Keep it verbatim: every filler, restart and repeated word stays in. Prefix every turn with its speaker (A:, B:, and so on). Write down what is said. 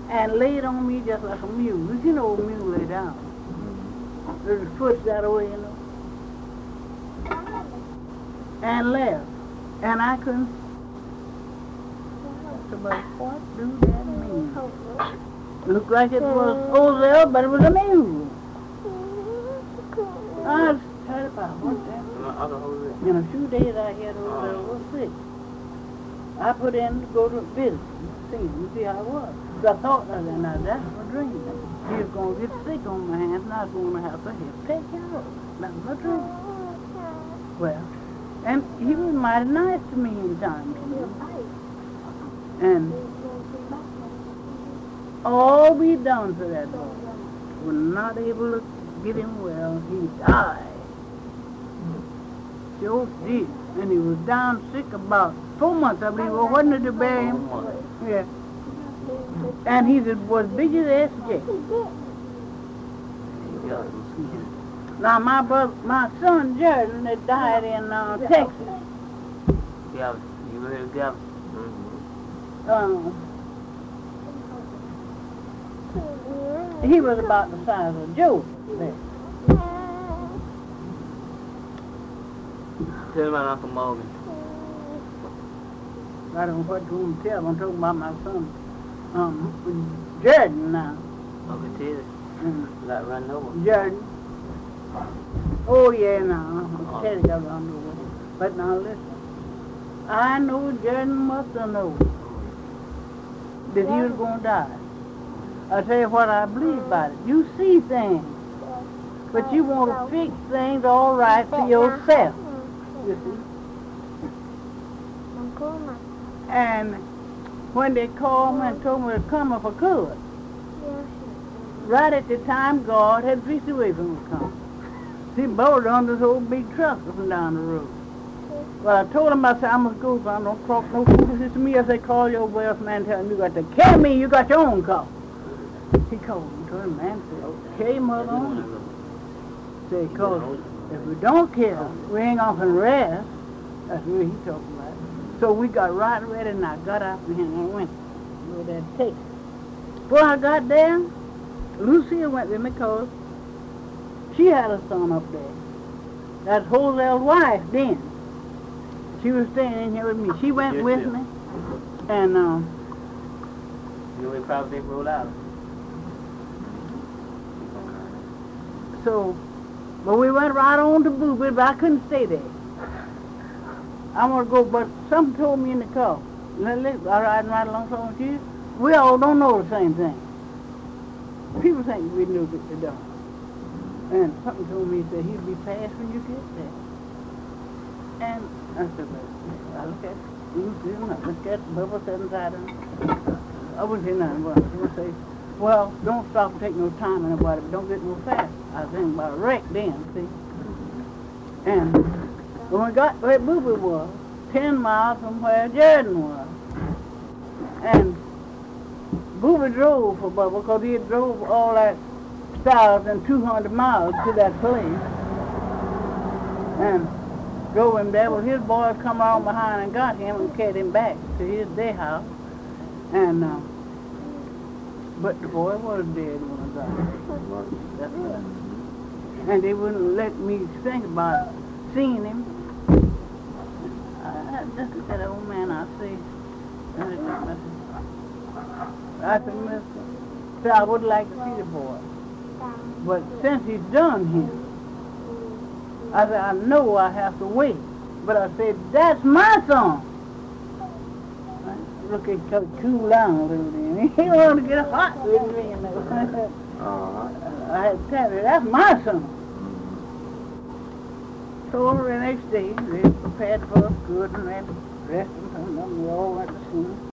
A: and laid on me just like a mule. You know, a mule lay down. With his foot that way, you know. And left. And I couldn't. So, but what do that mean? Looked like it was Ozell, but it was a mule. I was tired about one time. In a few days I had Ozell was sick. I put in to go to visit, see him, see how it was. So I thought, I said, now that's my dream. He was going to get sick on my hands, and I was going to have to help take care of him. That's my dream. Well, and he was mighty nice to me in time. And all we done for that boy was not able to get him well. He died. Sure did. And he was down sick about four months, I believe. Well, wasn't it to bury him? Yeah. And he was big as S J. Now, my brother, my son Jordan, that died in uh, Texas.
B: Yeah, you really got
A: Um, he was about the size of Joe there.
B: Tell me about Uncle Morgan.
A: I don't know what to tell. I'm talking about my son, um, Jordan now.
B: Uncle Teddy.
A: Mm.
B: Like running over.
A: Jordan. Oh, yeah, now. Uncle Teddy got run over. But now listen. I know Jordan must have known that he was going to die. I'll tell you what I believe about it. You see things, but you want to fix things all right for yourself. You see? And when they called me and told me to come if I could, right at the time God had fixed away from me to come. See, Bo on this old big truck from down the road. Well, I told him, I said, I must go, so I don't talk no foolishness to me. I said, call your wealth man, tell him you got to carry me, you got your own car. He called him to him, man, said, okay, mother. Said, because if we don't kill, we ain't going to rest. That's what he talking about. So we got right ready, and I got out from him and I went where that takes. Before I got there, Lucia went with me because she had a son up there. That's Josel's wife then. She was staying in here with me. She went with me, and um.
B: You ain't probably roll out.
A: So, but we went right on to Booby, but I couldn't stay there. I want to go, but something told me in the car. I'm riding right along with you. We all don't know the same thing. People think we knew that they don't. And something told me, said he'd be fast when you get there. And I said, well, I look at you, look at Bubba sitting inside of him. I wouldn't say nothing, but I was going to say, well, don't stop and take no time on nobody, but don't get no fast. I was thinking about a wreck then, see. And when we got where Booby was, ten miles from where Jordan was. And Booby drove for Bubba because he had drove all that one thousand two hundred miles to that place. And drove him there. Well, his boys come along behind and got him and carried him back to his day house. And, uh, but the boy was dead when I got him. That's right. And they wouldn't let me think about seeing him. I, I just looked at that old man, I say, I said, Mister So I would like to see the boy. But since he's done here, I said, I know I have to wait. But I said, that's my son. Look, it cool down a little bit. He wanted to get hot with me. You know. uh-huh. I had to tell you, that's my son. So the next day, they prepared for us good and then rested from them. We all went to school.